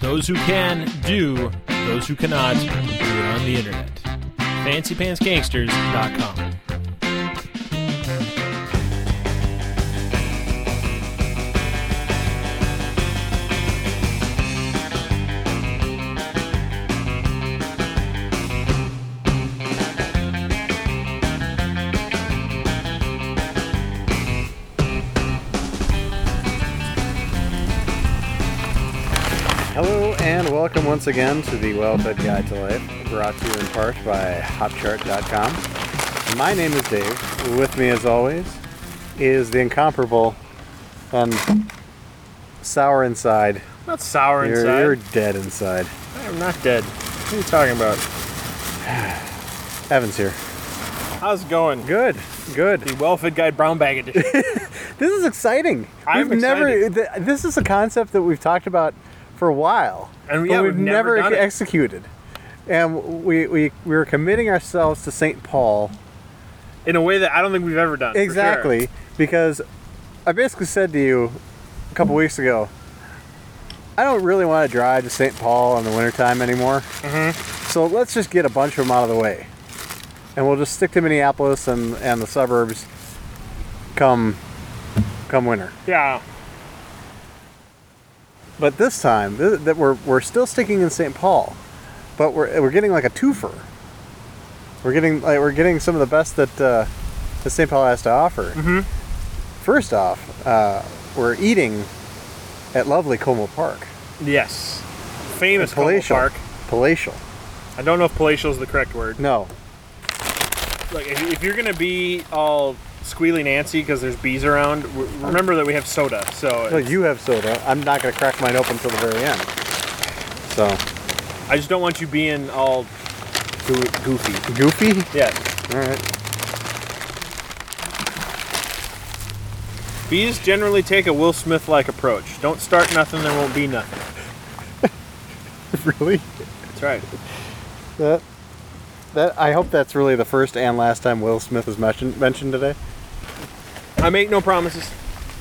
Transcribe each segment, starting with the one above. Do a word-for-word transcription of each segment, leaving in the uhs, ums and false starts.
those who can do, those who cannot do it on the internet. fancy pants gangsters dot com. Hello and welcome once again to the Well-Fed Guide to Life, brought to you in part by hop chart dot com. My name is Dave. With me as always is the incomparable and sour inside. Not sour You're, inside. you're dead inside. I am not dead. What are you talking about? Evan's here. How's it going? Good, good. The Well-Fed Guide Brown Bag Edition. This is exciting. I'm we've excited. never. Th- this is a concept that we've talked about for a while, And but yeah, we've, we've never never, done it. executed. And we, we we were committing ourselves to Saint Paul. In a way that I don't think we've ever done. for Exactly, sure. because I basically said to you a couple weeks ago, I don't really want to drive to Saint Paul in the wintertime anymore. Mm-hmm. So let's just get a bunch of them out of the way. And we'll just stick to Minneapolis and, and the suburbs come come winter. Yeah. But this time, th- that we're we're still sticking in Saint Paul, but we're we're getting like a twofer. We're getting like we're getting some of the best that uh, that Saint Paul has to offer. Mm-hmm. First off, uh, we're eating at lovely Como Park. Yes. Famous Como Palatial. Park. Palatial. I don't know if palatial is the correct word. No. Like, if, if you're gonna be all squealy Nancy because there's bees around, w- remember that we have soda. So No, you have soda. I'm not going to crack mine open until the very end. So. I just don't want you being all goo- goofy. Goofy? Yeah. All right. Bees generally take a Will Smith-like approach. Don't start nothing, there won't be nothing. Really? That's right. That. That. I hope that's really the first and last time Will Smith is mentioned mentioned today. I make no promises.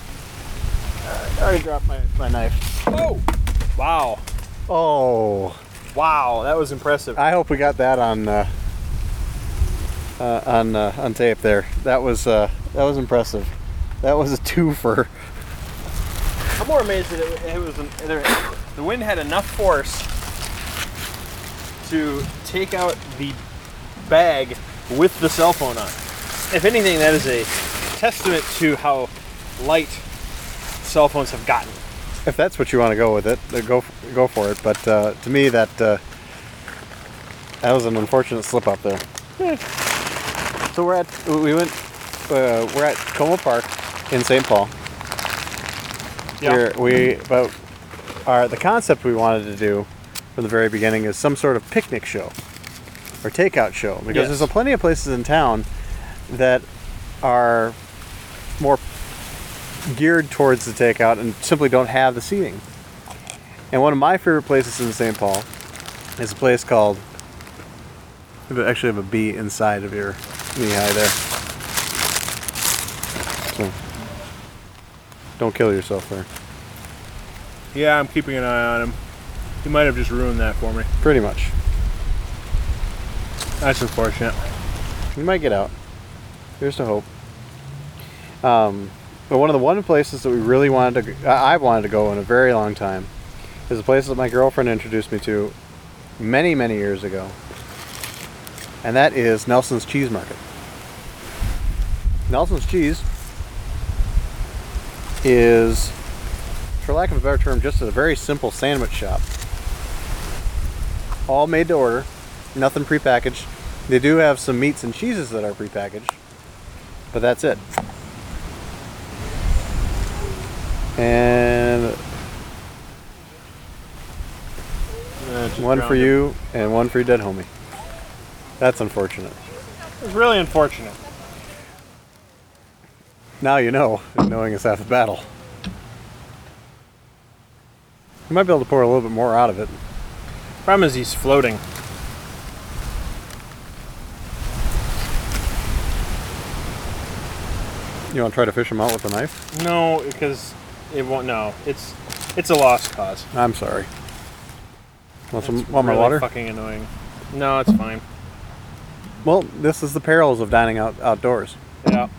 I already dropped my, my knife. Oh! Wow. Oh. Wow, that was impressive. I hope we got that on uh, uh, on uh, on tape there. That was uh, that was impressive. That was a twofer. I'm more amazed that it, it was an, there, the wind had enough force to take out the bag with the cell phone on it. If anything, that is a testament to how light cell phones have gotten. If that's what you want to go with it, then go go for it. But uh, to me, that uh, that was an unfortunate slip up there. So we're at we went uh, we're at Como Park in Saint Paul. Yeah. We're, we but our the concept we wanted to do from the very beginning is some sort of picnic show or takeout show, because Yes. there's a plenty of places in town that are more geared towards the takeout and simply don't have the seating. And one of my favorite places in Saint Paul is a place called, I actually have a bee inside of your knee high there. So, don't kill yourself there. Yeah, I'm keeping an eye on him. He might have just ruined that for me. Pretty much. That's unfortunate. You might get out. Here's to hope. Um, but one of the one places that we really wanted to, go, I wanted to go in a very long time, is a place that my girlfriend introduced me to many, many years ago. And that is Nelson's Cheese Market. Nelson's Cheese is, for lack of a better term, just a very simple sandwich shop. All made to order, nothing prepackaged. They do have some meats and cheeses that are prepackaged, but that's it. And Uh, just one for drowned him. you and one for your dead homie. That's unfortunate. It's really unfortunate. Now you know, and knowing is half the battle. You might be able to pour a little bit more out of it. Problem is he's floating. You want to try to fish him out with a knife? No, because it won't. No, it's it's a lost cause. I'm sorry. Want some? That's Want my really water? fucking annoying. No, it's fine. Well, this is the perils of dining out outdoors. Yeah.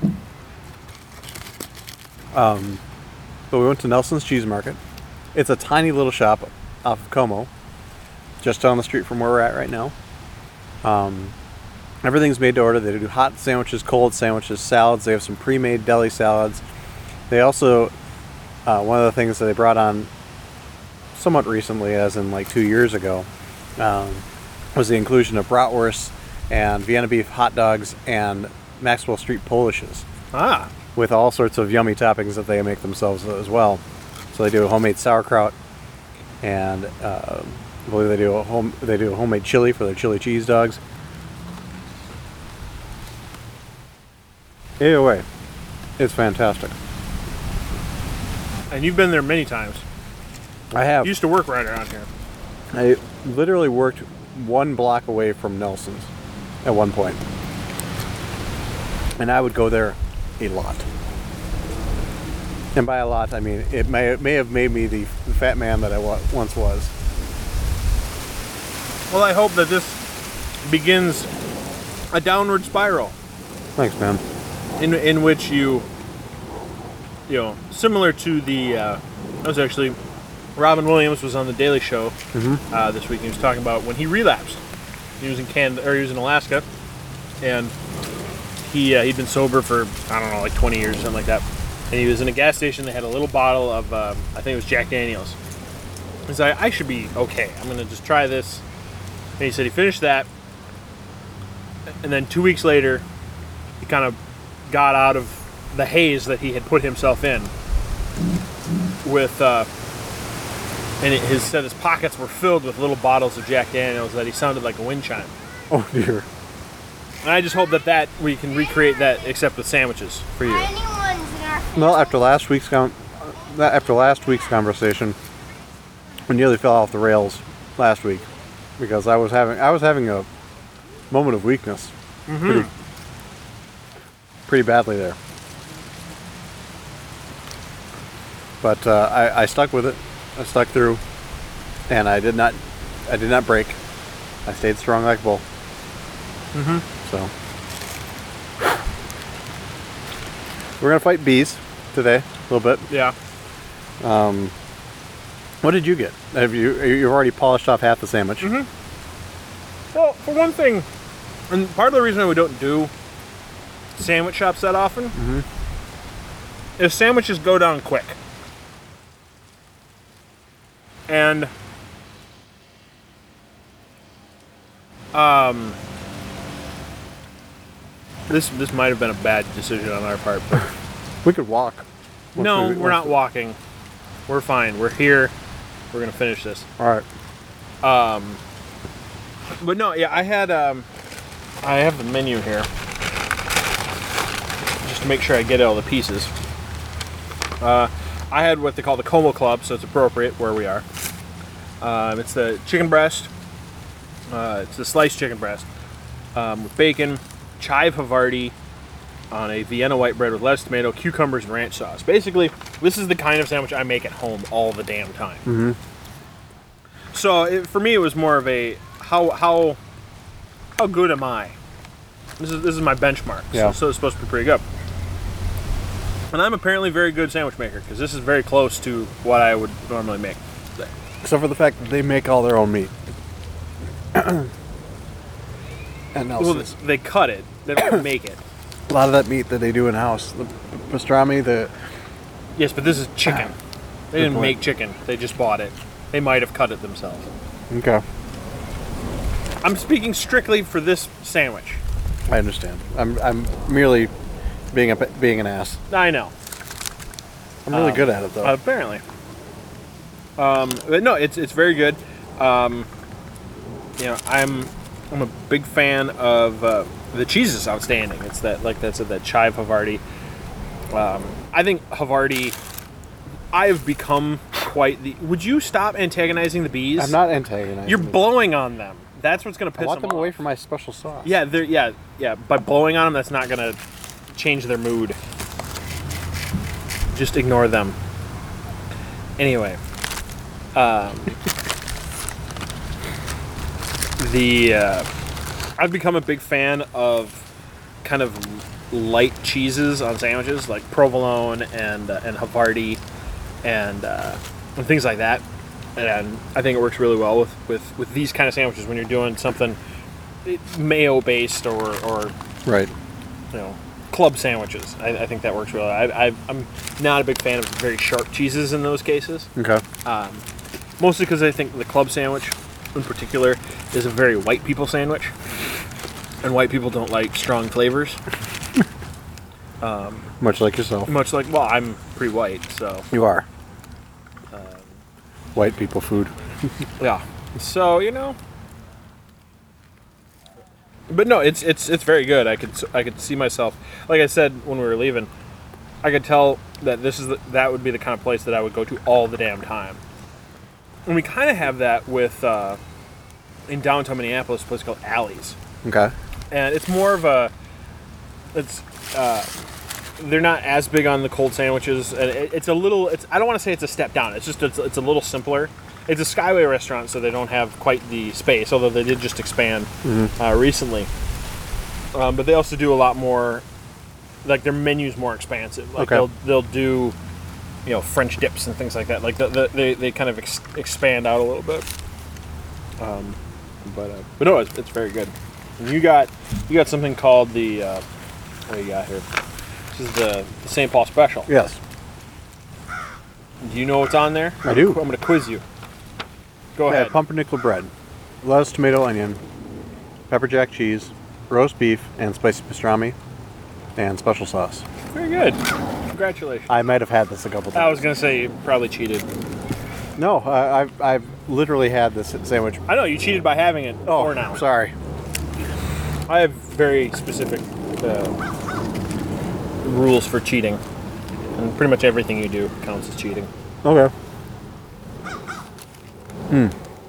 Um, but we went to Nelson's Cheese Market. It's a tiny little shop off of Como, just down the street from where we're at right now. Um, everything's made to order. They do hot sandwiches, cold sandwiches, salads. They have some pre-made deli salads. They also, uh, one of the things that they brought on somewhat recently, as in like two years ago, um, was the inclusion of bratwurst and Vienna beef hot dogs and Maxwell Street Polishes, Ah. with all sorts of yummy toppings that they make themselves as well. So they do a homemade sauerkraut, and uh, I believe they do a home they do a homemade chili for their chili cheese dogs. Either way, it's fantastic. And you've been there many times. I have. You used to work right around here. I literally worked one block away from Nelson's at one point, and I would go there a lot. And by a lot, I mean it may it may have made me the fat man that I wa- once was. Well, I hope that this begins a downward spiral Thanks, man. in in which you, you know, similar to the. Uh, that was actually Robin Williams was on the Daily Show Mm-hmm. uh, this week. He was talking about when he relapsed. He was in Canada or he was in Alaska, and he uh, he'd been sober for I don't know like twenty years or something like that. And he was in a gas station. They had a little bottle of um, I think it was Jack Daniels. He's like, I should be okay. I'm gonna just try this. And he said he finished that, and then two weeks later, he kind of got out of the haze that he had put himself in. With uh, and it, his said his pockets were filled with little bottles of Jack Daniels that he sounded like a wind chime. Oh dear. And I just hope that that we can recreate that, except with sandwiches for you. Anyone's in our Well, after last week's con- uh, after last week's conversation, we nearly fell off the rails last week because I was having I was having a moment of weakness, pretty, pretty badly there. But uh, I, I stuck with it. I stuck through, and I did not I did not break. I stayed strong like a bull. Mm-hmm. So we're gonna fight bees today a little bit. Yeah. Um, what did you get? Have you you've already polished off half the sandwich? Mm-hmm. Well, for one thing, and part of the reason we don't do sandwich shops that often Mm-hmm. is sandwiches go down quick. And um, this this might have been a bad decision on our part, but We could walk. Once no, we- we're once not walking. We're fine. We're here. We're gonna finish this. we- All right. Um, but no, yeah, I had um, I have the menu here just to make sure I get all the pieces. Uh, I had what they call the Como Club, so it's appropriate where we are. Um, it's the chicken breast. Uh, it's the sliced chicken breast um, with bacon, chive Havarti on a Vienna white bread with lettuce, tomato, cucumbers, and ranch sauce. Basically, this is the kind of sandwich I make at home all the damn time. Mm-hmm. So it, for me, it was more of a how how how good am I? This is this is my benchmark. Yeah. So, so it's supposed to be pretty good. And I'm apparently a very good sandwich maker because this is very close to what I would normally make. Except for the fact that they make all their own meat. And Well, Nelson's. they cut it. They don't make it. A lot of that meat that they do in house, the pastrami, the Yes, but this is chicken. They didn't point. make chicken. They just bought it. They might have cut it themselves. okay, I'm speaking strictly for this sandwich. I understand. I'm I'm merely being a being an ass. I know. I'm really Um, good at it though. Apparently. Um, but no, it's it's very good. Um, you know, I'm I'm a big fan of uh, the cheese is outstanding. It's that like that's that chive Havarti. Um, I think Havarti. I've become quite the. Would you stop antagonizing the bees? I'm not antagonizing. You're them. blowing on them. That's what's gonna piss I want them off. away from my special sauce. Yeah, they're yeah yeah. By blowing on them, that's not gonna change their mood. Just ignore them. Anyway, um, the uh, I've become a big fan of kind of light cheeses on sandwiches, like provolone and uh, and Havarti and uh, and things like that. And I think it works really well with, with, with these kind of sandwiches when you're doing something mayo based or, or Right. you know, club sandwiches. I, I think that works really well. I, I, I'm not a big fan of very sharp cheeses in those cases. Okay. Um, mostly because I think the club sandwich in particular is a very white people sandwich. And white people don't like strong flavors. um, Much like yourself. much like, well, I'm pretty white, so. You are. White people food. Yeah. So, you know. But no, it's it's it's very good. I could I could see myself, like I said when we were leaving, I could tell that this is the, that would be the kind of place that I would go to all the damn time. And we kind of have that with uh, in downtown Minneapolis, a place called Alley's, Okay. and it's more of a it's uh, they're not as big on the cold sandwiches, and it, it's a little it's I don't want to say it's a step down. It's just it's, it's a little simpler. It's a Skyway restaurant, so they don't have quite the space, although they did just expand mm-hmm. uh, recently. Um, but they also do a lot more, like their menu's more expansive. Like okay. they'll they'll do, you know, French dips and things like that. Like the, the, they they kind of ex- expand out a little bit. Um, but uh, but no, it's, it's very good. And you got you got something called the uh, what do you got here? This is the, the Saint Paul Special. Yes. Do you know what's on there? I do. I'm going to quiz you. Go yeah, ahead. Pumpernickel bread, lettuce, tomato, onion, pepper jack cheese, roast beef, and spicy pastrami, and special sauce. Very good. Congratulations. I might have had this a couple times. I was going to say you probably cheated. No, I, I've, I've literally had this sandwich. I know, you cheated by having it Oh, for now. sorry. I have very specific uh, rules for cheating. And pretty much everything you do counts as cheating. Okay. Hmm.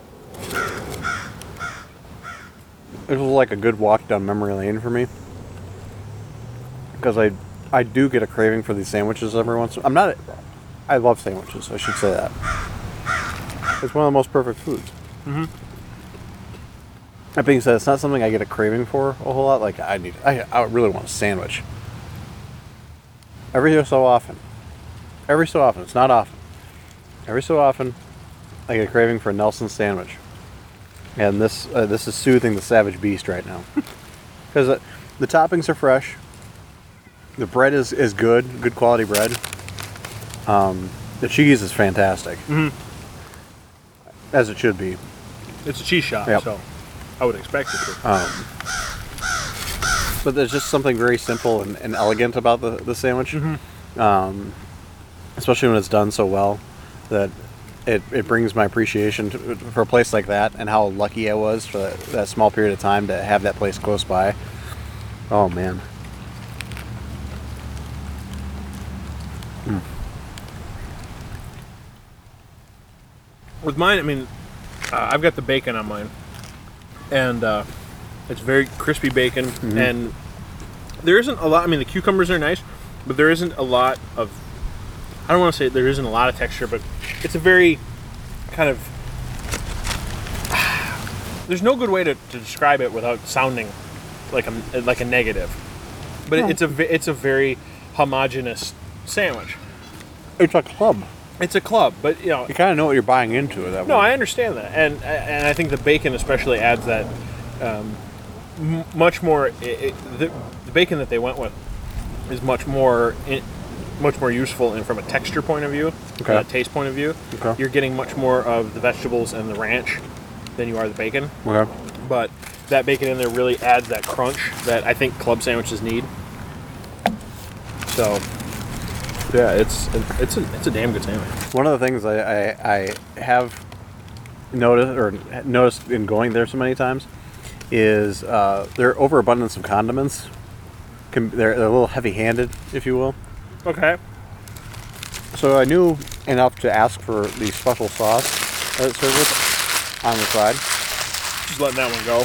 It was like a good walk down memory lane for me. Because I I do get a craving for these sandwiches every once in a while. I'm not... I love sandwiches, I should say that. It's one of the most perfect foods. Mm-hmm. That being said, it's not something I get a craving for a whole lot. Like, I need... I, I really want a sandwich. Every so often. Every so often. It's not often. Every so often, I get a craving for a Nelson sandwich. And this uh, this is soothing the savage beast right now. Because uh, the toppings are fresh. The bread is, is good. Good quality bread. Um, the cheese is fantastic. Mm-hmm. As it should be. It's a cheese shop, Yep. so I would expect it to. Um, but there's just something very simple and, and elegant about the, the sandwich. Mm-hmm. Um, especially when it's done so well, that it, it brings my appreciation to, for a place like that, and how lucky I was for that, that small period of time to have that place close by. Oh man. Mm. With mine, I mean, uh, I've got the bacon on mine, and uh, it's very crispy bacon, Mm-hmm. and there isn't a lot. I mean, the cucumbers are nice, but there isn't a lot of. I don't want to say there isn't a lot of texture, but it's a very kind of. There's no good way to, to describe it without sounding like a like a negative, but Yeah. it's a ve- it's a very homogeneous sandwich. It's a club. It's a club, but you know. You kind of know what you're buying into at that No, point. I understand that, and and I think the bacon especially adds that um, m- much more. It, it, the, the bacon that they went with is much more, in, much more useful, and from a texture point of view, Okay. and a taste point of view, Okay. you're getting much more of the vegetables and the ranch than you are the bacon. Okay. But that bacon in there really adds that crunch that I think club sandwiches need. So. Yeah, it's it's a it's a damn good sandwich. One of the things I, I, I have noticed or noticed in going there so many times is uh, their overabundance of condiments. Can, they're, they're a little heavy-handed, if you will. Okay. So I knew enough to ask for the special sauce that it's served with on the side. Just letting that one go.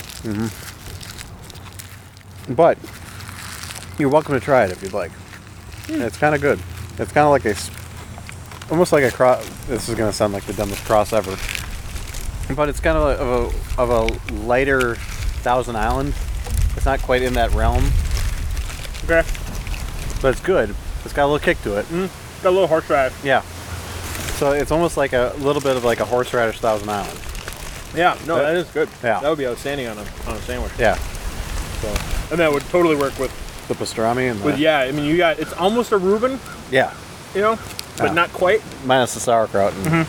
Mm-hmm. But you're welcome to try it if you'd like. Mm. It's kind of good. It's kind of like a, almost like a cross. This is going to sound like the dumbest cross ever. but it's kind of a, of a of a lighter Thousand Island. It's not quite in that realm, Okay. but it's good. It's got a little kick to it. Mm. Got a little horseradish. Yeah. So it's almost like a little bit of like a horseradish Thousand Island. Yeah. No, That- that is good. yeah. That would be outstanding on a on a sandwich. Yeah. So, and that would totally work with The pastrami and the, with yeah. I mean, you got it's almost a Reuben, yeah, you know, but Yeah. not quite. minus the sauerkraut. And,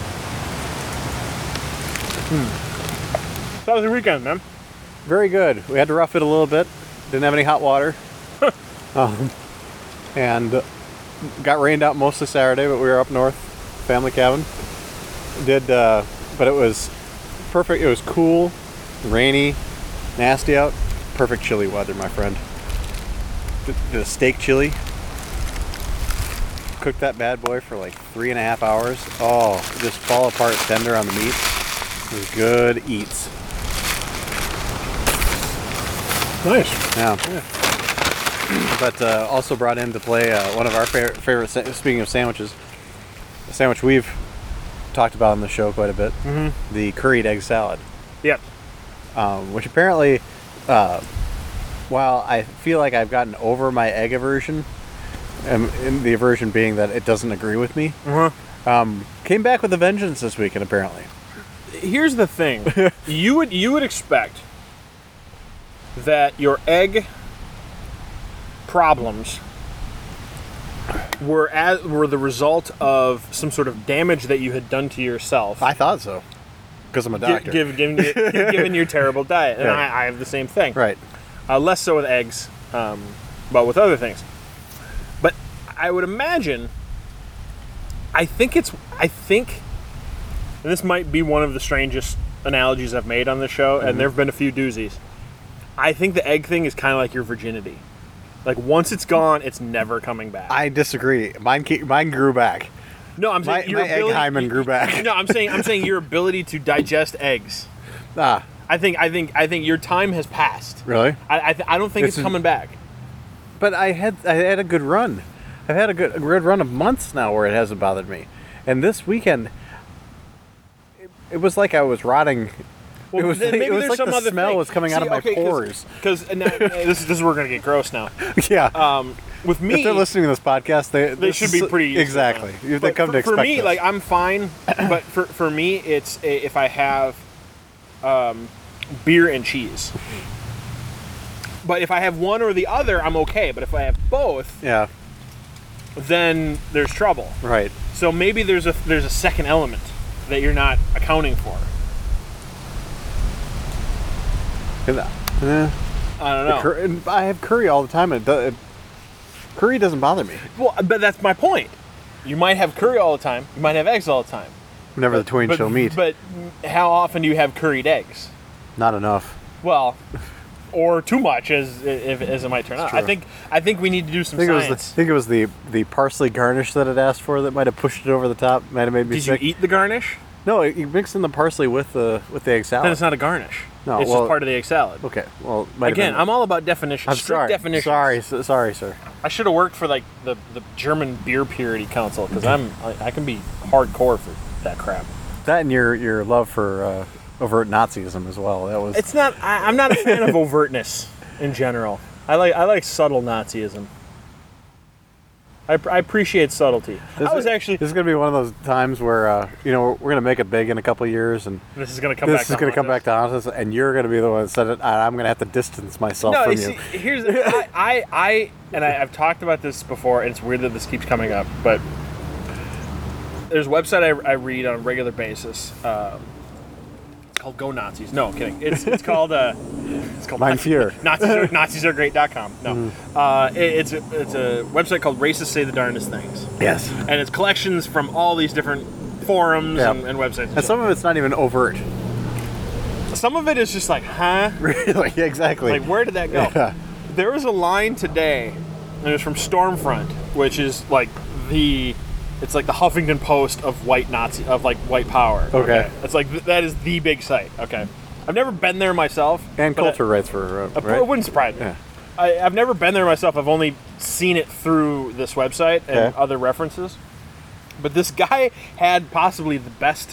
That was the weekend, man. Very good. We had to rough it a little bit. Didn't have any hot water. um, and uh, got rained out most of Saturday, but we were up north, family cabin. Did, uh, but it was perfect. It was cool, rainy, nasty out. Perfect chili weather, my friend. Did, did a steak chili. Cooked that bad boy for like three and a half hours. Oh, just fall apart tender on the meat. It was good eats. Nice. Yeah. But uh, also brought in to play uh, one of our favorite, favorite sa- speaking of sandwiches, a sandwich we've talked about on the show quite a bit, Mm-hmm. the curried egg salad, Yep. um, which apparently, uh, while I feel like I've gotten over my egg aversion, and, and the aversion being that it doesn't agree with me, Uh-huh. um, came back with a vengeance this weekend apparently. Here's the thing. you would you would expect that your egg problems were as were the result of some sort of damage that you had done to yourself. I thought so, because I'm a Gi- doctor. Give, given, given your terrible diet, and Yeah. I, I have the same thing. Right. Uh, less so with eggs, um, but with other things. But I would imagine. I think it's. I think, and this might be one of the strangest analogies I've made on this show, Mm-hmm. and there have been a few doozies. I think the egg thing is kind of like your virginity. Like once it's gone, it's never coming back. I disagree. Mine, ke- mine grew back. no, I'm My, saying your my egg ability. hymen grew back. No, I'm saying I'm saying your ability to digest eggs. Ah, I think I think I think your time has passed. really? I I, th- I don't think This it's is- coming back. But I had I had a good run. I've had a good a good run of months now where it hasn't bothered me. And this weekend, it, it was like I was rotting. it was then like, maybe it was there's like some the other smell thing. was coming out See, of my okay, pores. Because this, this is where we're gonna get gross now. yeah. Um, with me, if they're listening to this podcast, they they this should be is- pretty used to exactly. it. They But come for, to expect for me, this. like I'm fine, but for for me, it's a, if I have um, beer and cheese. But if I have one or the other, I'm okay. But if I have both, yeah, then there's trouble. right. So maybe there's a there's a second element that you're not accounting for. 'Cause, eh, I don't know. cur- and I have curry all the time, and it, do- it, curry doesn't bother me. Well, but that's my point. You might have curry all the time. You might have eggs all the time. Never the twain But, shall meet. but how often do you have curried eggs? Not enough. Well, or too much, as if, as it might turn out. true. I think I think we need to do some I think it was science. the, I think it was the the parsley garnish that it asked for that might have pushed it over the top. Might have made me Did sick. you eat the garnish? No, you mix in the parsley with the with the egg salad. Then it's not a garnish. No, it's well- just part of the egg salad. Okay, well, might have Again, been- I'm all about definitions. I'm strict sorry. definitions. Sorry, s- sorry, sir. I should have worked for like the, the German Beer Purity Council because I'm I, I can be hardcore for that crap. That and your your love for uh, overt Nazism as well. That was It's not. I, I'm not a fan of overtness in general. I like I like subtle Nazism. I, I appreciate subtlety. This I was is- actually. This is gonna be one of those times where uh, you know we're, we're gonna make it big in a couple of years, and This is gonna come this back. is gonna come back to haunt us, and you're gonna be the one that said it. And I'm gonna have to distance myself No, from you you. see, here's I, I, I and I, I've talked about this before, and it's weird that this keeps coming up, but there's a website I, I read on a regular basis. Um, it's called Go Nazis. No, I'm kidding. It's it's called uh, it's called Mein Führer. Nazis are, Nazis are great dot com. No, uh, it, it's a, it's a website called Racists Say the Darndest Things, Yes, and it's collections from all these different forums Yeah. and, and websites. And and some of it's not even overt. shit. some of it is just like, huh? Really, exactly. Like, where did that go? Yeah. There was a line today, and it was from Stormfront, which is like the, it's like the Huffington Post of white Nazi, of like white power. Okay. It's like, th- that is the big site. Okay. I've never been there myself. And but culture rights for uh, I, right? It wouldn't surprise me. Yeah. I, I've never been there myself. I've only seen it through this website and Okay. other references. But this guy had possibly the best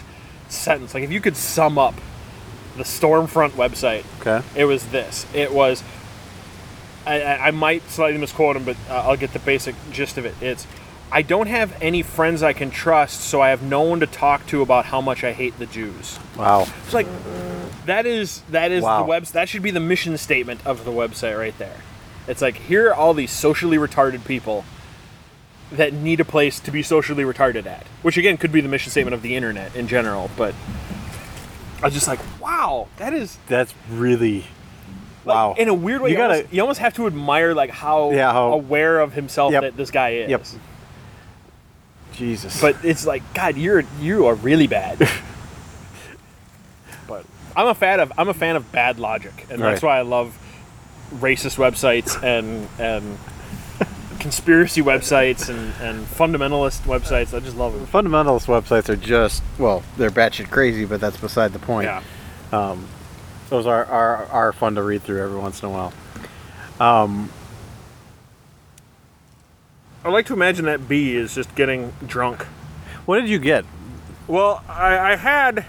sentence, like if you could sum up the Stormfront website, Okay. it was this. It was. I, I I might slightly misquote him, but uh, I'll get the basic gist of it. It's, I don't have any friends I can trust, so I have no one to talk to about how much I hate the Jews. Wow. It's like, that is that is Wow. the web. That should be the mission statement of the website right there. It's like, here are all these socially retarded people that need a place to be socially retarded at, which again could be the mission statement of the internet in general. But I was just like, wow, that is. That's really. Like, Wow. in a weird way, You you, gotta- almost, you almost have to admire like how, Yeah, how- aware of himself Yep. that this guy is. Yep. Jesus. But it's like, God, you're you are really bad. But I'm a fan of I'm a fan of bad logic, and that's Right. why I love racist websites and and conspiracy websites and, and fundamentalist websites. I just love them. fundamentalist websites are just, well, they're batshit crazy, but that's beside the point. Yeah. Those are, are are fun to read through every once in a while. Um, I like to imagine that bee is just getting drunk. what did you get? Well, I, I had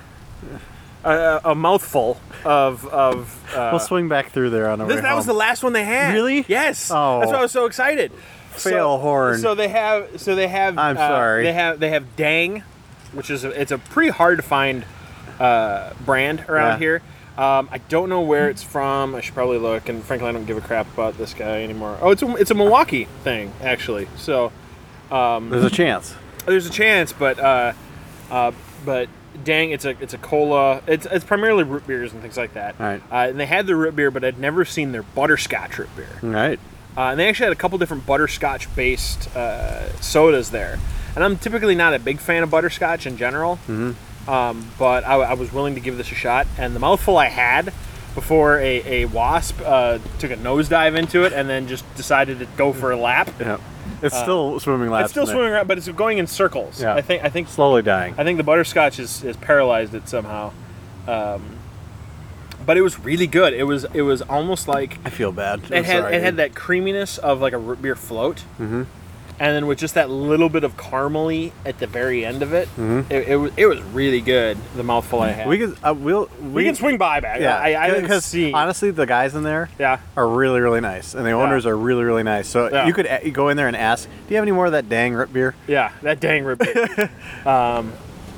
a, a mouthful of of. Uh, We'll swing back through there on the This, way that was the home. last one they had. Really? Yes. Oh. That's why I was so excited. Fail so, horn. So they have. So they have. I'm uh, sorry. They have. They have Dang, which is a, it's a pretty hard to find uh, brand around Yeah. here. Um, I don't know where it's from. I should probably look. And frankly, I don't give a crap about this guy anymore. Oh, it's a, it's a Milwaukee thing actually. So There's a chance. there's a chance, but uh, uh, but Dang, it's a it's a cola. It's it's primarily root beers and things like that. Right. Uh, and they had the root beer, but I'd never seen their butterscotch root beer. All right. Uh, and they actually had a couple different butterscotch-based uh, sodas there. And I'm typically not a big fan of butterscotch in general, mm-hmm. um, but I, I was willing to give this a shot. And the mouthful I had before a, a wasp uh, took a nosedive into it and then just decided to go for a lap. Yeah. It's still swimming laps. It's still in there. swimming around, but it's going in circles. Yeah. I think I think Slowly dying. I think the butterscotch is, is paralyzed it somehow. Um, but it was really good. It was it was almost like I feel bad. it had it had that creaminess of like a root beer float, mm-hmm. and then with just that little bit of caramely at the very end of it, mm-hmm. it, it was it was really good. The mouthful I had. We can. Uh, we'll. We, we can swing by back. Yeah. I, I didn't Because see. honestly, the guys in there Yeah. are really, really nice, and the owners are really, really nice. So Yeah. you could a- you go in there and ask, "Do you have any more of that dang root beer?" Yeah, that dang root beer. um,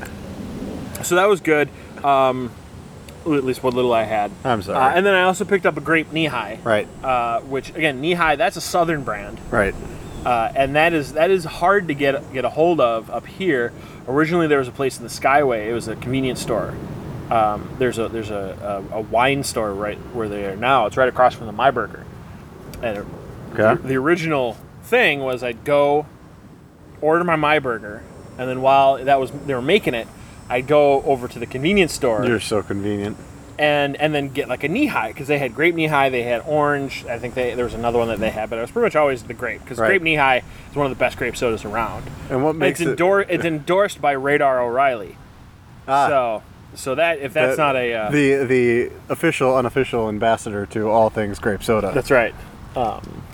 so that was good. Um, at least what little I had. I'm sorry. Uh, and then I also picked up a grape knee high. Right. Uh, which again, knee high. That's a southern brand. Right. Uh, and that is that is hard to get get a hold of up here. Originally, there was a place in the Skyway. It was a convenience store. Um, there's a there's a, a, a wine store right where they are now. It's right across from the My Burger. And it, Okay. the, the original thing was I'd go order my My Burger, and then while that was they were making it, I'd go over to the convenience store You're so convenient. and and then get like a knee high because they had grape knee high, they had orange. I think they there was another one that they had, but it was pretty much always the grape because Right. grape knee high is one of the best grape sodas around. And what makes it's it? endor- It's endorsed by Radar O'Reilly. Ah. So so that if that's the, not a uh, the the official unofficial ambassador to all things grape soda. that's right. Um,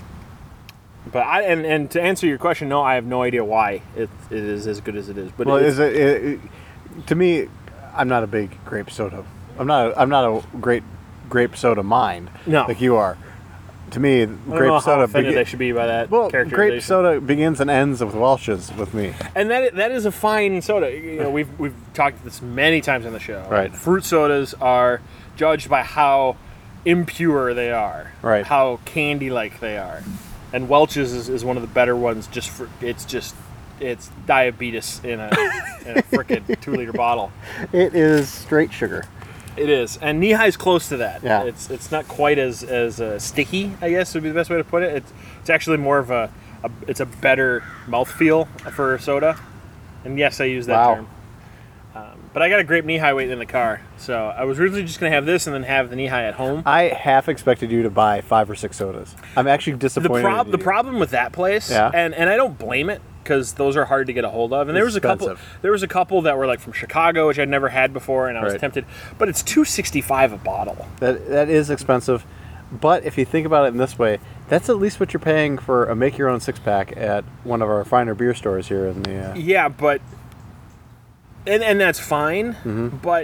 but I and, and to answer your question, no, I have no idea why it, it is as good as it is. But well, it's, is it, it, it? To me, I'm not a big grape soda. I'm not. A, I'm not a great grape soda mind. No. Like you are. To me, I don't grape know how soda. offended begi- they should be by that well, characterization. grape soda begins and ends with Welch's with me. And that that is a fine soda. You know, we've we've talked this many times on the show. Right. Fruit sodas are judged by how impure they are. Right. How candy-like they are. And Welch's is, is one of the better ones. Just for it's just it's diabetes in a in a frickin' two liter bottle. It is straight sugar. It is, and knee high's close to that. Yeah. It's it's not quite as as uh, sticky, I guess would be the best way to put it. It's it's actually more of a, a it's a better mouthfeel for soda. And yes, I use that Wow. term. Um, but I got a grape knee high waiting in the car, so I was originally just gonna have this and then have the knee high at home. I half expected you to buy five or six sodas. I'm actually The disappointed. prob in the you. problem with that place, Yeah. and and I don't blame it because those are hard to get a hold of. And there was a couple Expensive. there was a couple that were like from Chicago, which I'd never had before, and I was Right. tempted. But it's two sixty five a bottle. That that is expensive, but if you think about it in this way, that's at least what you're paying for a make your own six pack at one of our finer beer stores here in the. Uh, Yeah, but and and that's fine. Mm-hmm. But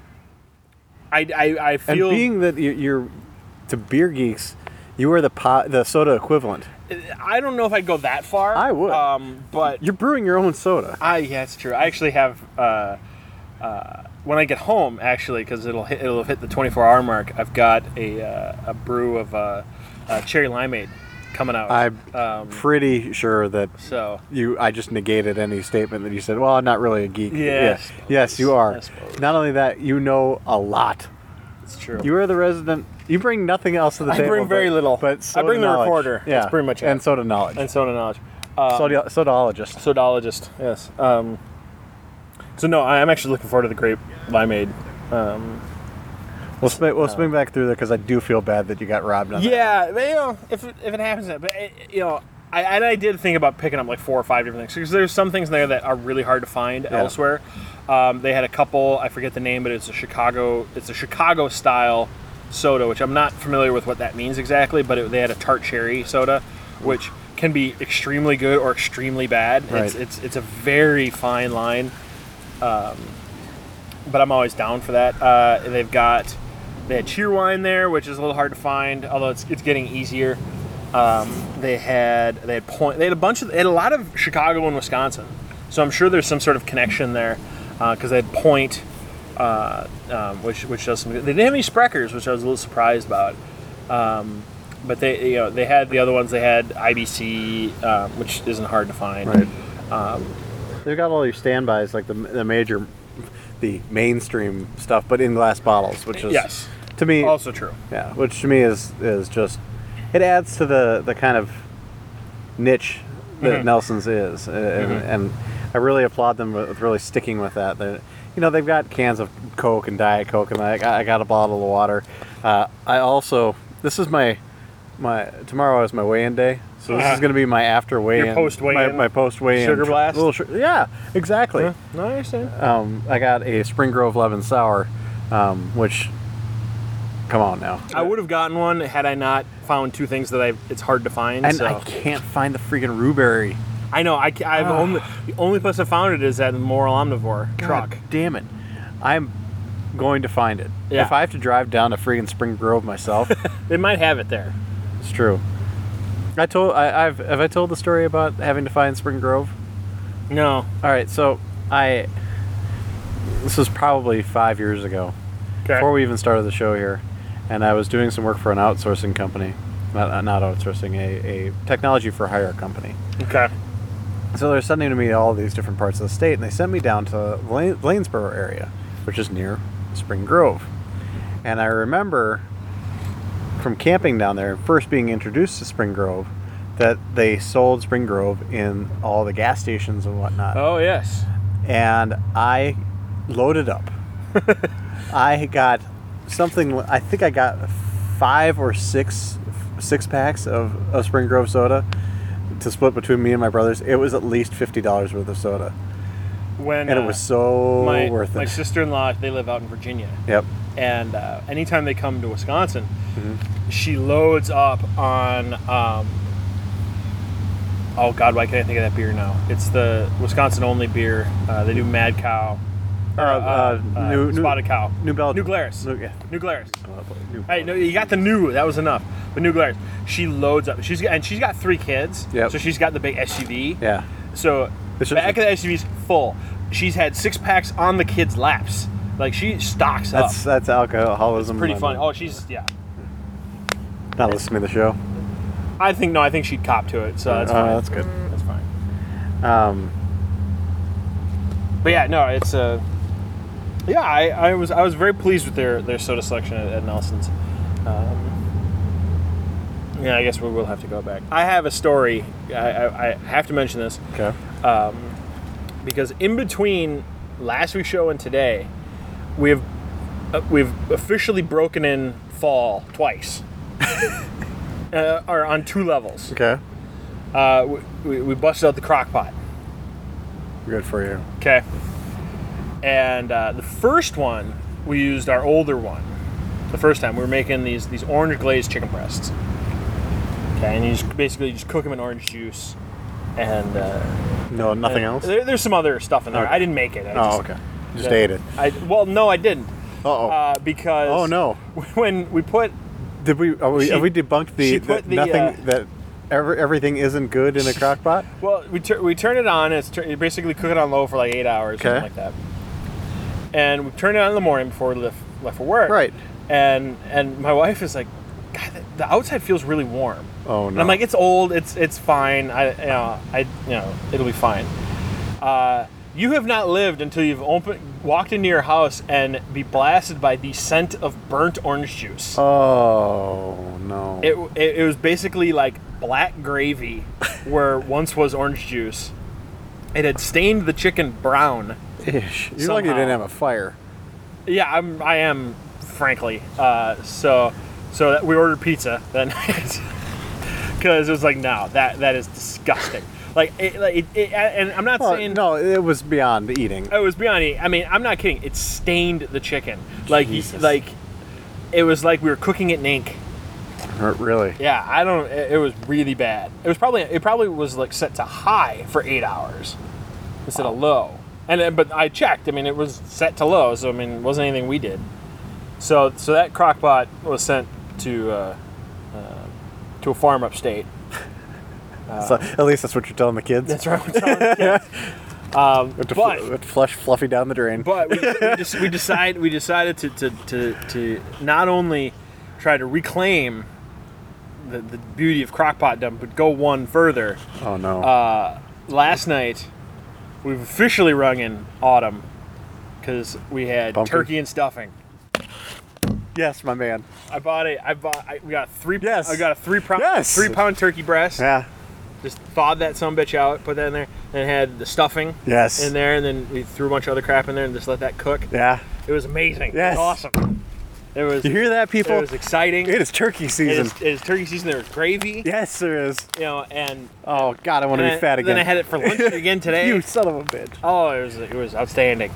I, I I And feel being that you- you're to beer geeks, you are the po- the soda equivalent. I don't know if I'd go that far. I would. Um, but You're brewing your own soda. I yeah, it's true. I actually have uh, uh, when I get home, actually, because it'll hit, it'll hit the twenty-four hour mark. I've got a uh, a brew of uh, uh, cherry limeade coming out. I'm um, pretty sure that so you. I just negated any statement that you said. Well, I'm not really a geek. Yeah, I Yes, suppose. yes, you are. I suppose. Not only that, you know a lot. it's true. You are the resident. You bring nothing else to the I table. bring very but- little. But I soda bring the knowledge. recorder. Yeah, That's pretty much it. And soda knowledge. and soda knowledge. Um, Soda, sodologist. Sodologist, yes. Um, so no, I'm actually looking forward to the grape limeade. Um, We'll swing, we'll swing back through there because I do feel bad that you got robbed on that. yeah, but, you know, if it, if it happens, but it, you know, I and I did think about picking up like four or five different things because there's some things there that are really hard to find Yeah. elsewhere. Um, they had a couple, I forget the name, but it's a Chicago, it's a Chicago style soda, which I'm not familiar with what that means exactly. But it, they had a tart cherry soda, which can be extremely good or extremely bad. Right. It's it's it's a very fine line. Um, but I'm always down for that. Uh, they've got they had Cheerwine there, which is a little hard to find, although it's it's getting easier. Um, they had they had point they had a bunch of they had a lot of Chicago and Wisconsin, so I'm sure there's some sort of connection there because they had Point, uh, um, which which does some good. They didn't have any Spreckers, which I was a little surprised about. Um, but they you know they had the other ones. They had I B C, um, which isn't hard to find. Right. Um, They've got all your standbys, like the the major, the mainstream stuff, but in glass bottles, which is yes, to me also true. yeah, which to me is is just it adds to the the kind of niche that Mhm. Nelson's is, and, Mhm. and I really applaud them with really sticking with that. They're, you know, they've got cans of Coke and Diet Coke, and I got, I got a bottle of water. Uh, I also this is my my tomorrow is my weigh-in day, so this Uh-huh. is going to be my after weigh-in. post weigh-in? My, my post weigh-in. Sugar blast? Little su- yeah, exactly. Yeah, no, I understand. Um, I got a Spring Grove Lemon Sour, um, which, come on now. I would have gotten one had I not found two things that I it's hard to find. And so. I can't find the freaking Rewberry. I know. I, ca- I've Ah. only the only place I found it is at the Moral Omnivore truck. God damn it. I'm going to find it. Yeah. If I have to drive down to freaking Spring Grove myself, They might have it there. it's true. I told I, I've have I told the story about having to find Spring Grove? No. All right, so I this was probably five years ago. Okay. Before we even started the show here, and I was doing some work for an outsourcing company, not, not outsourcing, a, a technology for hire company. Okay. So they're sending to me all these different parts of the state, and they sent me down to Blaine, Blainsboro area, which is near Spring Grove. And I remember from camping down there, first being introduced to Spring Grove, that they sold Spring Grove in all the gas stations and whatnot. Oh yes. And I loaded up. I got something. I think I got five or six six packs of, of Spring Grove soda to split between me and my brothers. It was at least fifty dollars worth of soda, When and uh, it was so my worth my it. sister-in-law, they live out in Virginia, Yep. and uh, anytime they come to Wisconsin, Mm-hmm. she loads up on. Um, oh God, why can't I think of that beer now? It's the Wisconsin only beer. Uh, they do Mad Cow. Uh, uh, uh, new, new, Spotted Cow. New Belgium. New Glarus. New, yeah. New Glarus. New Hey, no, you got the new. That was enough. But New Glarus. She loads up. She's got, and she's got three kids. Yep. So she's got the big S U V. Yeah. So It's the just- back of the S U V's full. She's had six packs on the kids' laps. Like she stocks That's up. that's alcoholism. Pretty I'm funny. Oh, she's yeah. Not listening to the show. I think no. I think she'd cop to it. So that's Uh, fine. that's good. That's fine. Um, But yeah, no, it's a. Uh, yeah, I, I was I was very pleased with their, their soda selection at, at Nelson's. Um, yeah, I guess we will have to go back. I have a story. I, I, I have to mention this okay. um, because in between last week's show and today, we have uh, we've officially broken in fall twice, uh, or on two levels. Okay. Uh, we, we, we busted out the crock pot. Good for you. Okay. And uh, the first one, we used our older one. The first time we were making these these orange glazed chicken breasts. Okay, and you just basically just cook them in orange juice, and uh, No, nothing uh, else. There, there's some other stuff in there. Okay. I didn't make it. I Oh, just, okay. Just No. ate it. I well, no, I didn't. Uh-oh. Uh, because Oh, no. when we put Did we? Are we She- have we debunked the, she the put the, nothing uh, that ever, everything isn't good in a crock pot? well, we tur- we turn it on. It's tur- you basically cook it on low for like eight hours, Okay. something like that. And we turn it on in the morning before we left, left for work. Right. And and my wife is like, God, the, the outside feels really warm. Oh, And no. I'm like, it's old. It's it's fine. I you know I you know it'll be fine. Uh, you have not lived until you've opened walked into your house and be blasted by the scent of burnt orange juice. Oh, no. It, it, it was basically like black gravy where once was orange juice. It had stained the chicken brown. Ish. You're lucky you somehow. didn't have a fire. Yeah, I'm. I am, frankly. Uh, so, so that we ordered pizza then, because it was like, no, that that is disgusting. Like, it, like it, it, and I'm not Well, saying no, it was beyond eating. it was beyond. eating. I mean, I'm not kidding. It stained the chicken. Like, you- Jesus. like it was like we were cooking it in ink. R- Really? Yeah, I don't. It, it was really bad. It was probably. It probably was like set to high for eight hours instead of low. And then- but I checked. I mean, it was set to low, so I mean, it wasn't anything we did. So so that crock pot was sent to uh, uh, to a farm upstate. So, at least that's what you're telling the kids. That's right. I'm telling you. Yeah. Um, To, but fl- to flush Fluffy down the drain. but we, we, just, we decide we decided to, to, to, to not only try to reclaim the, the beauty of crockpotdom, but go one further. Oh, no. Uh, last night, we've officially rung in autumn because we had Pumpkin. turkey and stuffing. yes, my man. I bought a. I bought. I, we got three. Yes. I got a three pound. Yes. Three pound turkey breast. Yeah. Just thawed that sumbitch out, put that in there, and had the stuffing Yes. in there, and then we threw a bunch of other crap in there and just let that cook. Yeah. It was amazing. Yes. It was awesome. It was. You hear that, people? It was exciting. It is turkey It season. is, it is turkey season. There was gravy. Yes, there is. You know, and Oh, God, I want to and be fat again. Then I had it for lunch again today. You son of a bitch. Oh, it was it was outstanding.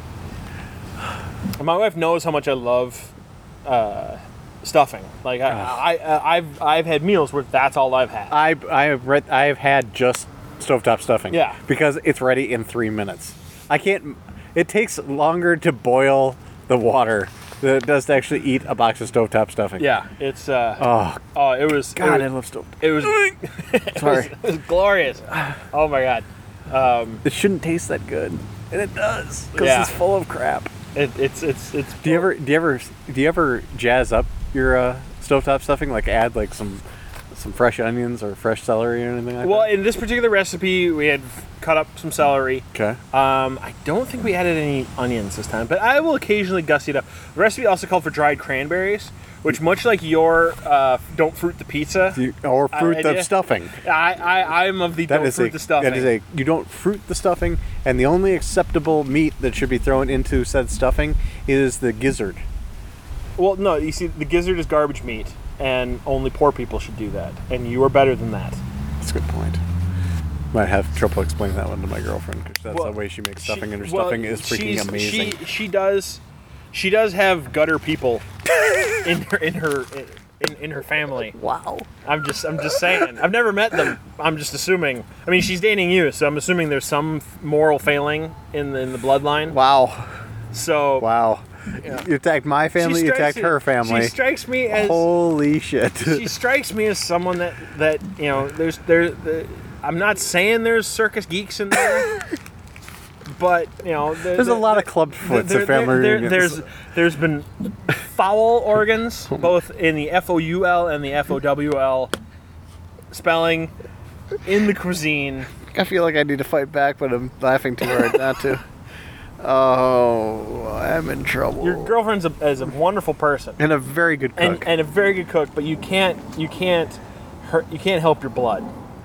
And my wife knows how much I love uh, stuffing. Like I, I, I, I've I've had meals where that's all I've had. I I have read I have had just stovetop stuffing. Yeah. Because it's ready in three minutes. I can't. It takes longer to boil the water than it does to actually eat a box of stovetop stuffing. Yeah, it's uh, Oh oh, it was God, it I was, love stove. it was, it Sorry. was, it was glorious. Oh my god, um, It shouldn't taste that good, and it does because Yeah. it's full of crap. it, it's it's it's. Do you ever do you ever do you ever jazz up your uh, stovetop stuffing? Like add like some some fresh onions or fresh celery or anything like Well, that? in this particular recipe, we had cut up some celery. Okay. Um, I don't think we added any onions this time, but I will occasionally gussy it up. The recipe also called for dried cranberries, which, much like your uh, don't fruit the pizza, Do you, or fruit I- the idea. stuffing. I, I I'm of the That don't is fruit a the stuffing. that is a you don't fruit the stuffing, and the only acceptable meat that should be thrown into said stuffing is the gizzard. Well, no, you see, the gizzard is garbage meat, and only poor people should do that, and you are better than that. That's a good point. Might have trouble explaining that one to my girlfriend because that's Well, the way she makes stuffing, She- and her well, stuffing is freaking she's- amazing. She she does she does have gutter people in her in her in, in her family. Wow. I'm just I'm just saying. I've never met them. I'm just assuming. I mean, she's dating you, so I'm assuming there's some moral failing in the, in the bloodline. Wow. So Wow. Yeah. You attacked my she family. You strikes attacked me- her family. She strikes me as Holy shit. she strikes me as someone that that you know. There's there. The, I'm not saying there's circus geeks in there, but you know there, There's a there- lot of club foots there- at family there- reunions. There's there's been foul organs both in the F O U L and the F O W L spelling in the cuisine. I feel like I need to fight back, but I'm laughing too hard not to. Oh, I'm in trouble. Your girlfriend's a, is a wonderful person and a very good cook. and, and a very good cook, but you can't you can't hurt you can't help your blood.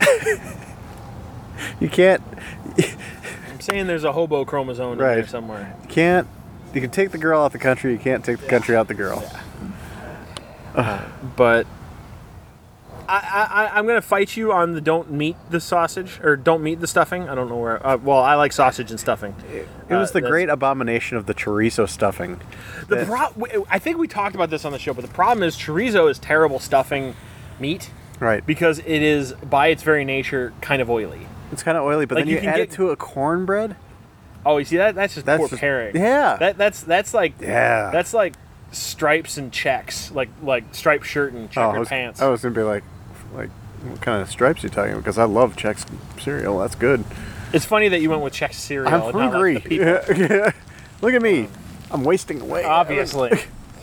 you can't, I'm saying there's a hobo chromosome in there Right. somewhere. can't. You can take the girl out the country. You can't take the country out the girl. But I, I, I'm gonna fight you on the don't meat the sausage or don't meat the stuffing. I don't know where. Uh, well, I like sausage and stuffing. It was Uh, the that's- great abomination of the chorizo stuffing. The that- pro- I think we talked about this on the show, but the problem is chorizo is terrible stuffing meat Right. because it is by its very nature kind of oily. It's kind of oily, but Like, then you you, can add get- it to a cornbread. Oh, you see that? That's just That's poor just- pairing. yeah. That that's that's like Yeah. That's like stripes and checks, like like striped shirt and Oh, checkered I was, pants. I was gonna be like, like, what kind of stripes are you talking about? Because I love Chex cereal. That's good. It's funny that you went with Chex cereal. I'm and not, like, hungry. the people. Yeah. Look at me. I'm wasting away. Obviously.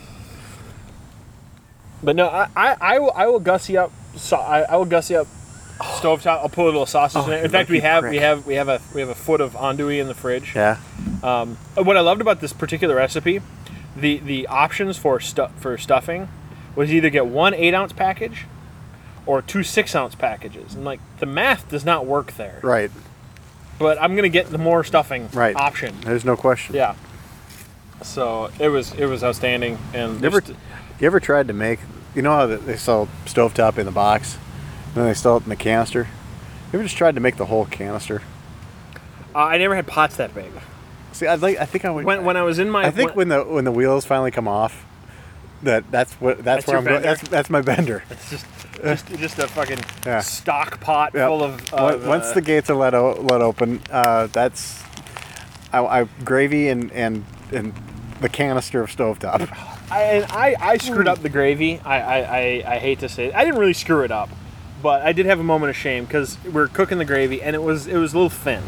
But no, I, I, I will I will gussy up. So I, I will gussy up stovetop. I'll put a little sausage in Oh, there. In you fact, we lucky have prick. we have we have a we have a foot of andouille in the fridge. Yeah. Um, what I loved about this particular recipe, the the options for stu- for stuffing, was either get one eight ounce package, or two six ounce packages, and like the math does not work there. Right. But I'm gonna get the more stuffing Right. option. There's no question. Yeah. So it was it was outstanding, and You ever, just- you ever tried to make? You know how they sell stovetop in the box, and then they sell it in the canister. You ever just tried to make the whole canister? uh, I never had pots that big. See, I'd like. I think I would. When when I was in my I think when the when the wheels finally come off, that that's what that's, That's where your I'm going. bender? That's that's my bender. it's just just just a fucking Yeah. stock pot Yep. full of. Once- of Once uh, the gates are let o- let open, uh, that's I, I gravy and and and the canister of stovetop. I, and I, I screwed up the gravy. I, I, I, I hate to say it. I didn't really screw it up, but I did have a moment of shame because we were cooking the gravy and it was it was a little thin.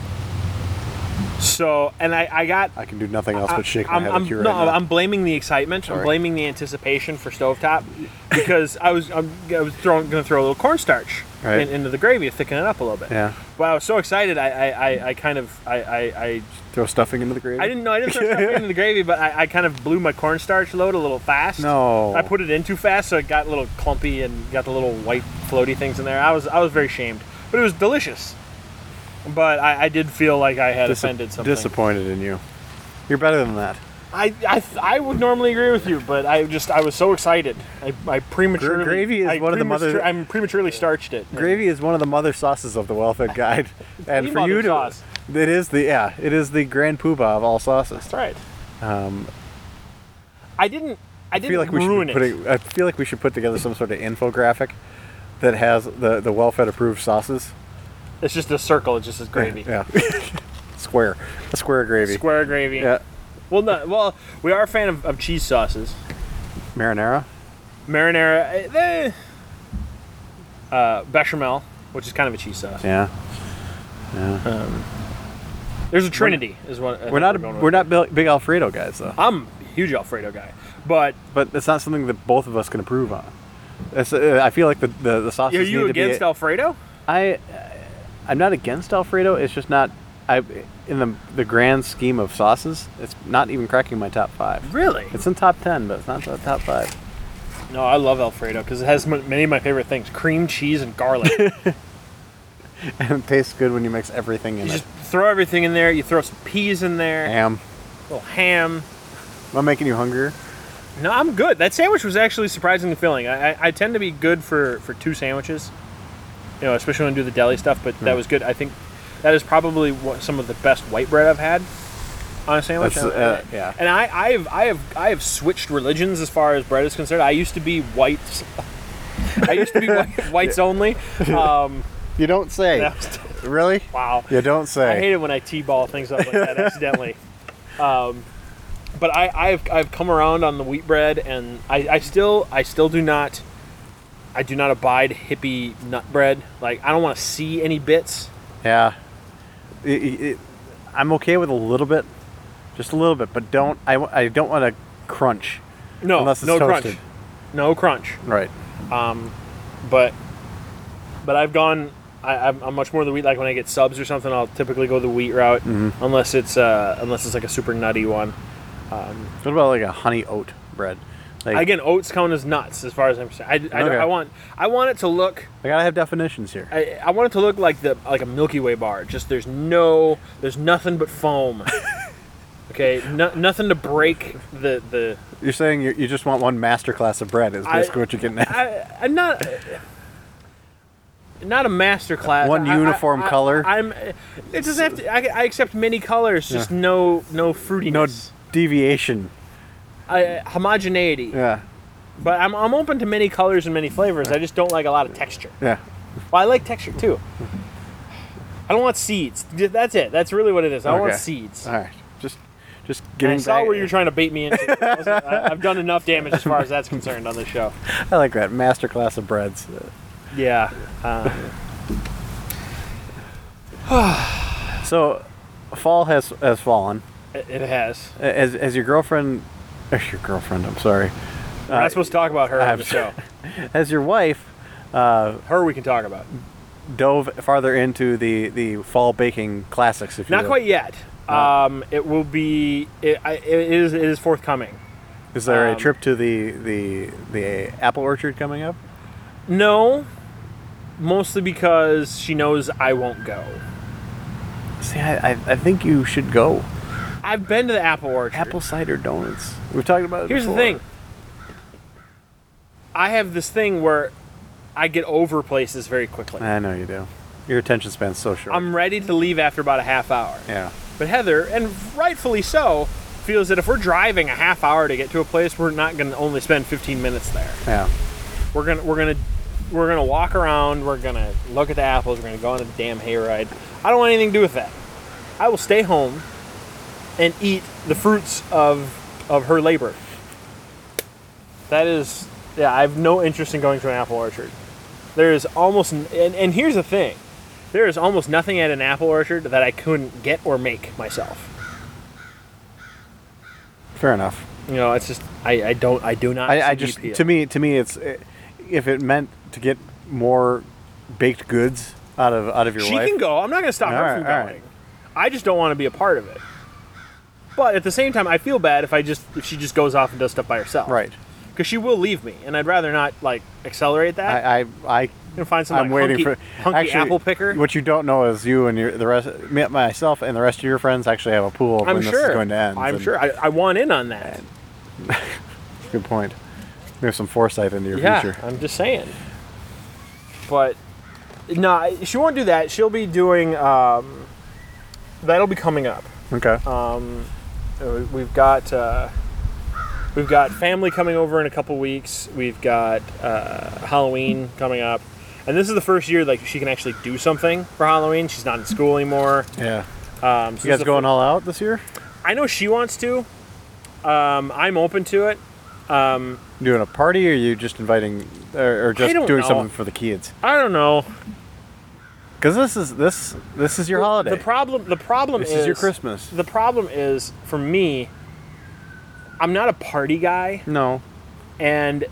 So, and I, I got. I can do nothing else but shake my I'm, head I'm, at you right no, now. I'm blaming the excitement. I'm Sorry. blaming the anticipation for stovetop because I was I'm, I was throwing, going to throw a little cornstarch Right. in, into the gravy to thicken it up a little bit. Yeah. But I was so excited. I, I, I, I kind of I, I, I Throw stuffing into the gravy. I didn't know I didn't throw stuff into the gravy, but I, I kind of blew my cornstarch load a little fast. No. I put it in too fast, so it got a little clumpy and got the little white floaty things in there. I was I was very shamed, but it was delicious. But I, I did feel like I had Dis- offended something. disappointed in you. You're better than that. I, I I would normally agree with you, but I just I was so excited. I, I prematurely Gra- gravy is I one of the premature- mother- I'm prematurely starched it. Gravy is one of the mother sauces of the Well-Fed Guide, and The for you mother to, sauce. it is the yeah, it is the grand poobah of all sauces. That's right. Um, I didn't I I didn't feel like we should ruin be it. putting. I feel like we should put together some sort of infographic that has the the Well-Fed approved sauces. It's just a circle. It just says gravy. Yeah. Square. A square of gravy. Square gravy. Yeah. Well, no, well, we are a fan of, of cheese sauces. Marinara. Marinara, eh, uh, bechamel, which is kind of a cheese sauce. Yeah. There's a trinity, is what I We're think not. going We're with. not big big Alfredo guys though. I'm a huge Alfredo guy, but But it's not something that both of us can approve on. It's, uh, I feel like the the, the sauces are you need against to be. Alfredo? I, I'm not against Alfredo. It's just not. I in the the grand scheme of sauces, it's not even cracking my top five. Really? It's in top ten, but it's not the top five. No, I love Alfredo because it has m- many of my favorite things: cream, cheese, and garlic. And it tastes good when you mix everything in You it. just throw everything in there. You throw some peas in there, Ham. a little ham. Am I making you hungrier? No, I'm good. That sandwich was actually surprisingly filling. I, I, I tend to be good for, for two sandwiches, you know, especially when I do the deli stuff. But that Mm. was good. I think that is probably what, some of the best white bread I've had on a sandwich. That's, uh, yeah. And I, I have I have I have switched religions as far as bread is concerned. I used to be white. I used to be white, whites only. Um, You don't say. that was- Really? wow. You don't say. I hate it when I t-ball things up like that accidentally. Um, but I, I've I've come around on the wheat bread, and I, I still I still do not I do not abide hippie nut bread. Like I don't want to see any bits. Yeah. It- it- it- I'm okay with a little bit, just a little bit, but don't. I, w- I don't want to crunch. No, Unless it's no toasted. crunch, no crunch. Right. But but I've gone. I, I'm, I'm much more the wheat. Like when I get subs or something, I'll typically go the wheat route, Mm-hmm. unless it's uh, unless it's like a super nutty one. What about like a honey oat bread? Like, Again, oats count as nuts as far as I'm concerned. I, I, Okay. I want I want it to look. I gotta have definitions here. I, I want it to look like the like a Milky Way bar. Just there's no there's nothing but foam. Okay, no, nothing to break the the. You're saying you, you just want one master class of bread is I- basically what you're getting at. I, I'm not. Not a master class. One I- I- uniform I- color? I'm. It doesn't have to. I, I accept many colors, just Yeah. no no No fruitiness. deviation. I, homogeneity. Yeah. But I'm I'm open to many colors and many flavors. I just don't like a lot of texture. Yeah. Well, I like texture too. I don't want seeds. That's it. That's really what it is. I don't want Okay. seeds. All right. Just just And I getting saw back. where you're trying to bait me into. I wasn't- I- I've done enough damage as far as that's concerned on this show. I like that masterclass of breads. Yeah. Uh, So, fall has has fallen. it, it has. As as your girlfriend, or your girlfriend, I'm sorry. We're not supposed to talk about her on I'm the show. As your wife Her we can talk about. dove farther into the the fall baking classics, if you Not will. quite yet. No. Um, it will be. It, I, it is. It is forthcoming. Is there a um, trip to the the the apple orchard coming up? No, mostly because she knows I won't go. See, I I, I think you should go. I've been to the apple orchard. Apple cider donuts. We've talked about it Here's the before. thing. I have this thing where I get over places very quickly. I know you do. Your attention span's so short. I'm ready to leave after about a half hour. yeah. But Heather, and rightfully so, feels that if we're driving a half hour to get to a place, we're not going to only spend fifteen minutes there. Yeah. We're gonna we're gonna we're gonna walk around. We're gonna look at the apples. We're gonna go on a damn hayride. I don't want anything to do with that. I will stay home and eat the fruits of of her labor. That is, yeah. I have no interest in going to an apple orchard. There is almost, and, and here's the thing, there is almost nothing at an apple orchard that I couldn't get or make myself. Fair enough. You know, it's just I, I don't I do not. I, I see the just appeal. to me to me it's eh, if it meant to get more baked goods out of out of your She wife. can go. I'm not going to stop All her right, from all going. right. I just don't want to be a part of it. But at the same time, I feel bad if I just if she just goes off and does stuff by herself. Right. Because she will leave me, and I'd rather not like accelerate that. I I, I You know, find some I'm like, waiting hunky, for hunky actually, apple picker. What you don't know is you and your the rest, me, myself, and the rest of your friends actually have a pool of I'm when sure. this is going to end. I'm and sure. I, I want in on that. Good point. We have some foresight into your Yeah, future. I'm just saying. But no, she won't do that. She'll be doing. Um, that'll be coming up. Okay. Um, uh, we've got uh, we've got family coming over in a couple weeks. We've got uh, Halloween coming up, and this is the first year like she can actually do something for Halloween. She's not in school anymore. yeah. Um, so You this is guys the going fir- all out this year? I know she wants to. Um, I'm open to it. Um, Doing a party, or are you just inviting, or, or just don't doing know. something for the kids? I don't know. Because this is this this is your holiday. The problem. The problem this is, is your Christmas. The problem is for me. I'm not a party guy. No. And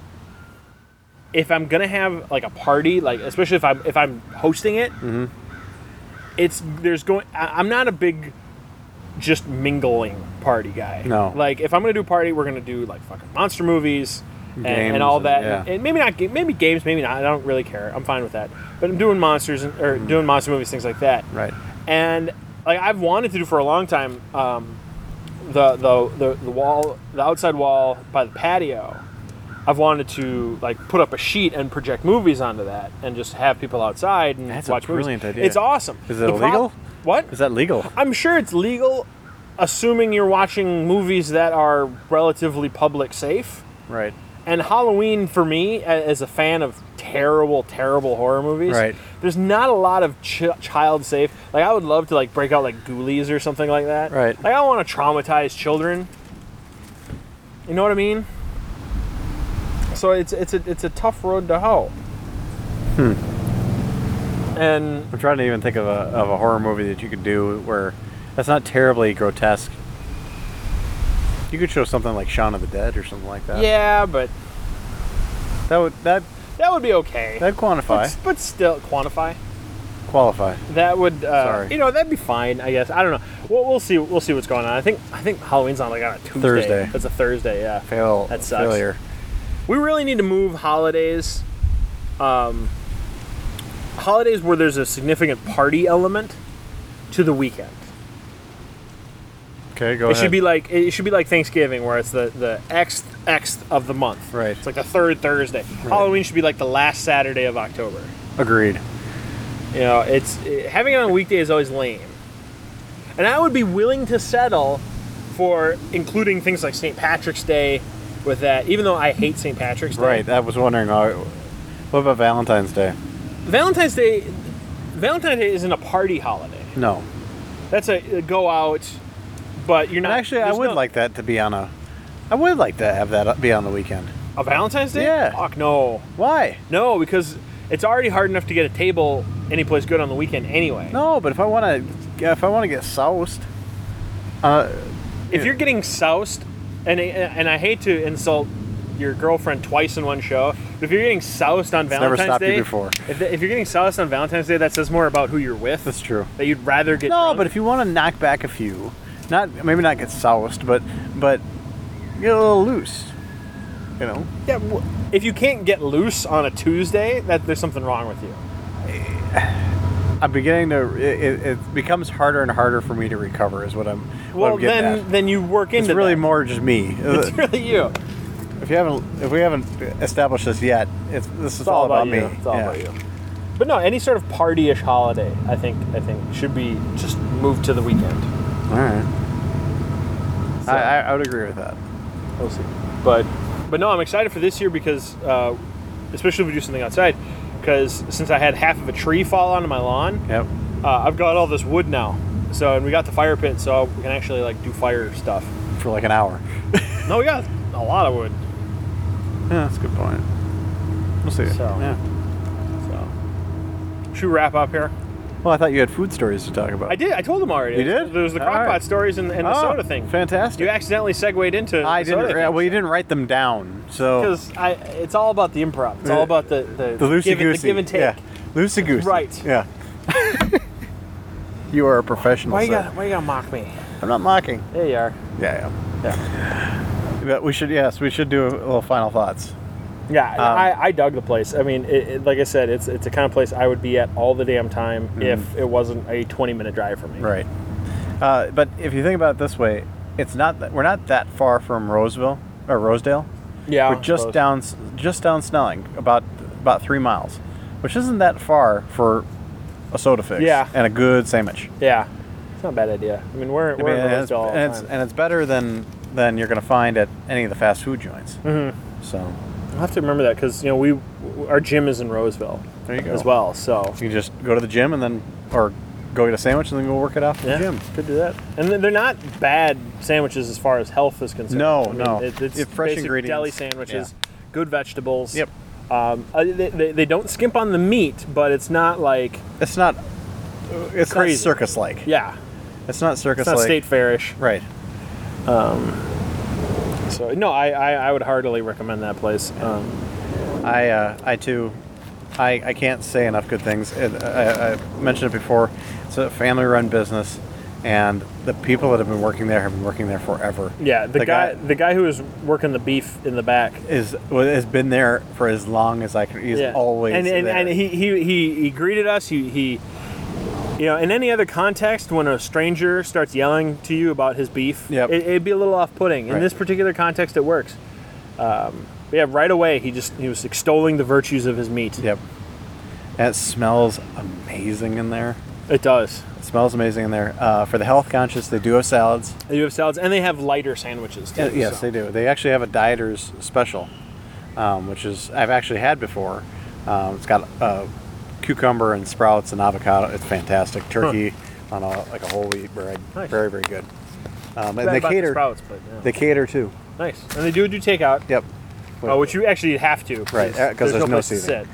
if I'm gonna have like a party, like especially if I'm if I'm hosting it, Mm-hmm. it's there's going. I- I'm not a big just mingling party guy. No. Like if I'm gonna do a party, we're gonna do like fucking monster movies and, Games and all and- that, yeah. and, and maybe not ga- maybe games, maybe not. I don't really care. I'm fine with that. But I'm doing monsters and, or doing monster movies, things like that. Right. And like I've wanted to do for a long time, um, the, the the the wall, the outside wall by the patio. I've wanted to like put up a sheet and project movies onto that, and just have people outside and That's a watch movies. brilliant idea. It's awesome. Is it The prob- illegal? What? Is that legal? I'm sure it's legal, assuming you're watching movies that are relatively public safe. Right. And Halloween, for me, a- as a fan of terrible, terrible horror movies, Right. there's not a lot of ch- child safe. Like I would love to like break out like Ghoulies or something like that. Right. Like I don't want to traumatize children. You know what I mean? So it's it's a it's a tough road to hoe. Hmm. And I'm trying to even think of a of a horror movie that you could do where that's not terribly grotesque. You could show something like Shaun of the Dead or something like that. yeah, but That would that that would be okay. that'd quantify, But, but still, quantify. qualify. That would, uh, Sorry. you know, that'd be fine. I guess. I don't know. We'll, we'll see. We'll see what's going on. I think. I think Halloween's on like on a Tuesday. Thursday. It's a Thursday. Yeah. Fail. That sucks. Failure. We really need to move holidays. Um, holidays where there's a significant party element to the weekend. Okay, go it ahead. should be like it should be like Thanksgiving, where it's the the X X of the month. Right. It's like the third Thursday. Halloween should be like the last Saturday of October. Agreed. You know, it's it, having it on a weekday is always lame. And I would be willing to settle for including things like Saint Patrick's Day with that, even though I hate Saint Patrick's Day. Right. I was wondering. Uh, what about Valentine's Day? Valentine's Day, Valentine's Day isn't a party holiday. No. That's a, a go out, but you're And not. actually, I there's would no- like that to be on a. I would like to have that be on the weekend. a Valentine's Day. Yeah. Fuck no, Why? no, because it's already hard enough to get a table anyplace good on the weekend anyway. No, but if I want to, if I want to get soused, uh, If you're getting soused, and and I hate to insult your girlfriend twice in one show, but if you're getting soused on It's never Valentine's stopped you Day, before. If, if you're getting soused on Valentine's Day, that says more about who you're with. that's true. That you'd rather get. No, drunk. but if you want to knock back a few, not maybe not get soused, but but get a little loose, you know. yeah, w- if you can't get loose on a Tuesday, that there's something wrong with you. I'm beginning to. It, it becomes harder and harder for me to recover. Is what I'm. what Well, I'm getting then at. then you work It's into really that. more just me. It's really you. If you haven't, if we haven't established this yet, it's this is It's all about, me. you. It's all Yeah. about you. But no, any sort of party-ish holiday, I think, I think should be just moved to the weekend. All right. So, I, I, I would agree with that. we'll see. But but no, I'm excited for this year because, uh, especially if we do something outside, because since I had half of a tree fall onto my lawn, Yep. uh, I've got all this wood now. So and we got the fire pit, so we can actually like do fire stuff. For like an hour. No, we got a lot of wood. Yeah, that's a good point. We'll see. So. Yeah. So should we wrap up here? Well, I thought you had food stories to talk about. I did. I told them already. You did? There was the All crockpot right. stories and, and the Oh, soda thing. fantastic. You accidentally segued into. I the didn't. soda yeah, thing. well, you didn't write them down, so Because I, it's all about the improv. It's all about the the, the loosey give, and- the goosey. give and take. Yeah, loosey goosey. Right. Yeah. You are a professional. Why you sir. got Why you gotta mock me? I'm not mocking. There you are. Yeah, Yeah. yeah. But we should. Yes, we should do a little final thoughts. Yeah. Um, I, I dug the place. I mean, it, it, like I said, it's it's a kind of place I would be at all the damn time if it wasn't a twenty minute drive for me. Right. Uh, but if you think about it this way, it's not that we're not that far from Roseville or Rosedale. Yeah. We're just close. down, just down Snelling, about about three miles, which isn't that far for a soda fix. Yeah. And a good sandwich. Yeah. It's not a bad idea. I mean, we're I we're mean, in and, it's, Rosedale all the and, it's, time. and it's better than than you're going to find at any of the fast food joints. Mhm. So I'll have to remember that because you know we our gym is in Roseville there you go. as well. So You can just go to the gym and then, or go get a sandwich and then go work it out at yeah, the gym. could do that. And they're not bad sandwiches as far as health is concerned. No, I mean, no. It, it's It- fresh basic ingredients. deli sandwiches, good vegetables. Yep. Um, uh, they, they, they don't skimp on the meat, but it's not like It's not. It's Crazy. not circus-like. yeah, It's not it's circus-like. not state fairish. Right. So no, I, I, I would heartily recommend that place. Um, I uh, I too, I, I can't say enough good things. It, I, I mentioned it before. It's a family-run business, and the people that have been working there have been working there forever. yeah, the, The guy, guy- the guy who was working the beef in the back. Is well, has been there for as long as I can. He's Yeah. always and and, there. and he, he he he greeted us. He he. You know, in any other context, when a stranger starts yelling to you about his beef, Yep. it, it'd be a little off-putting. In Right. this particular context, it works. Um, but yeah, right away, he just he was extolling the virtues of his meat. Yep. And it smells amazing in there. It does. It smells amazing in there. Uh, for the health conscious, they do have salads. They do have salads, and they have lighter sandwiches too. Uh, yes, so. they do. They actually have a dieter's special, um, which is I've actually had before. Um, it's got uh, cucumber and sprouts and avocado. It's fantastic. Turkey on a like a whole wheat bread. Nice. Very very good. Um, and Bad they about the cater. sprouts, but yeah. They cater too. nice, and they do do takeout. Yep. Oh, which you actually have to, Right, uh, 'cause there's no place to seating.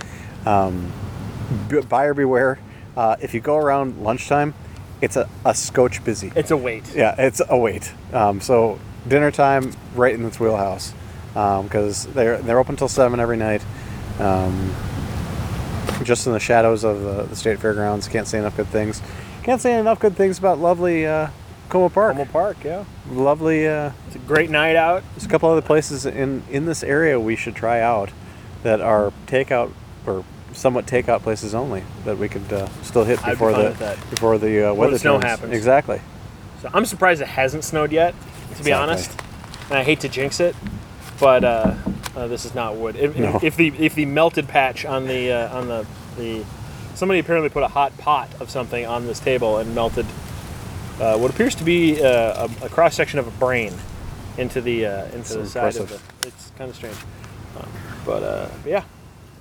sit. B- buyer beware. Uh, if you go around lunchtime, it's a, a scotch busy. It's a wait. Yeah, it's a wait. Um, so dinner time, right in its wheelhouse, because they're they're open till seven every night. Um, just in the shadows of the, the state fairgrounds. Can't say enough good things. Can't say enough good things about lovely uh, Como Park. Como Park, yeah. Lovely. Uh, It's a great night out. there's a couple other places in in this area we should try out that are takeout or somewhat takeout places only that we could uh, still hit I'd be before fine the with that. before the uh, Before weather the snow turns. happens. Exactly. So I'm surprised it hasn't snowed yet, to be Exactly. honest. And I hate to jinx it, but uh, uh, this is not wood. If, No. if the if the melted patch on the uh, on the the somebody apparently put a hot pot of something on this table and melted uh, what appears to be uh, a, a cross section of a brain into the uh, into So the side of impressive. the. It's kind of strange, um, but uh, yeah.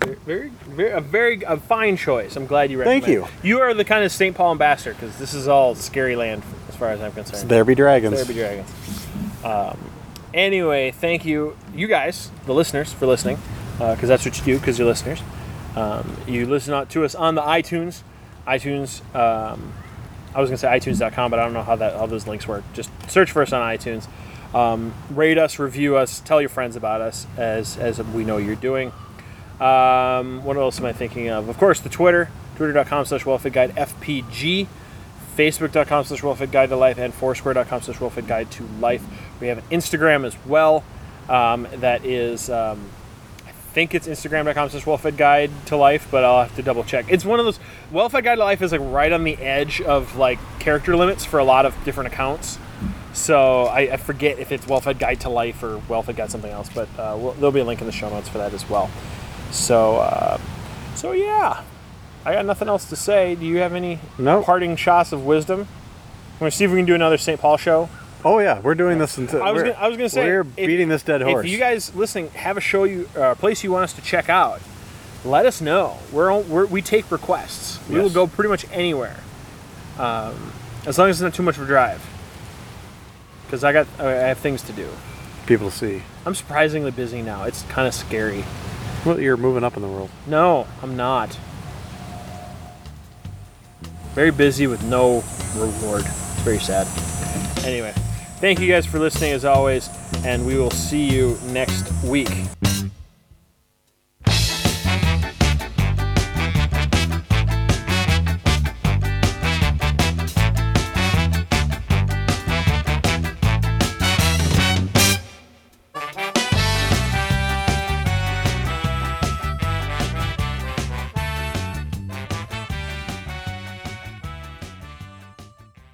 Very, very, very, a very a fine choice. I'm glad you recommend. Thank you. You are the kind of Saint Paul ambassador because this is all scary land as far as I'm concerned. There be dragons. There be dragons. Um, anyway, thank you, you guys, the listeners, for listening, because uh, that's what you do, because you're listeners. Um, you listen to us on the iTunes, iTunes. Um, I was gonna say iTunes dot com, but I don't know how that how those links work. Just search for us on iTunes. Um, rate us, review us, tell your friends about us, as as we know you're doing. Um, what else am I thinking of? Of course, the Twitter, twitter dot com slash wellfed guide F P G, facebook dot com slash wellfed guide to life, and foursquare dot com slash wellfed guide to life. We have an Instagram as well. Um, that is, um, I think it's instagram dot com slash wellfed guide to life, but I'll have to double check. It's one of those, wellfed guide to life is like right on the edge of like character limits for a lot of different accounts. So I, I forget if it's wellfed guide to life or wellfed guide something else, but uh, we'll, there'll be a link in the show notes for that as well. So, uh, so yeah, I got nothing else to say. Do you have any Nope. parting shots of wisdom? I'm going to see if we can do another Saint Paul show. Oh yeah, we're doing this until I was we're, gonna, I was going to say we're if, beating this dead horse. If you guys listening have a show you, uh, place you want us to check out, let us know. We're, on, we're we take requests. We Yes. will go pretty much anywhere, um, as long as it's not too much of a drive. Because I got I have things to do. People see. I'm surprisingly busy now. It's kind of scary. Well, you're moving up in the world. No, I'm not. Very busy with no reward. It's very sad. Anyway, thank you guys for listening as always, and we will see you next week.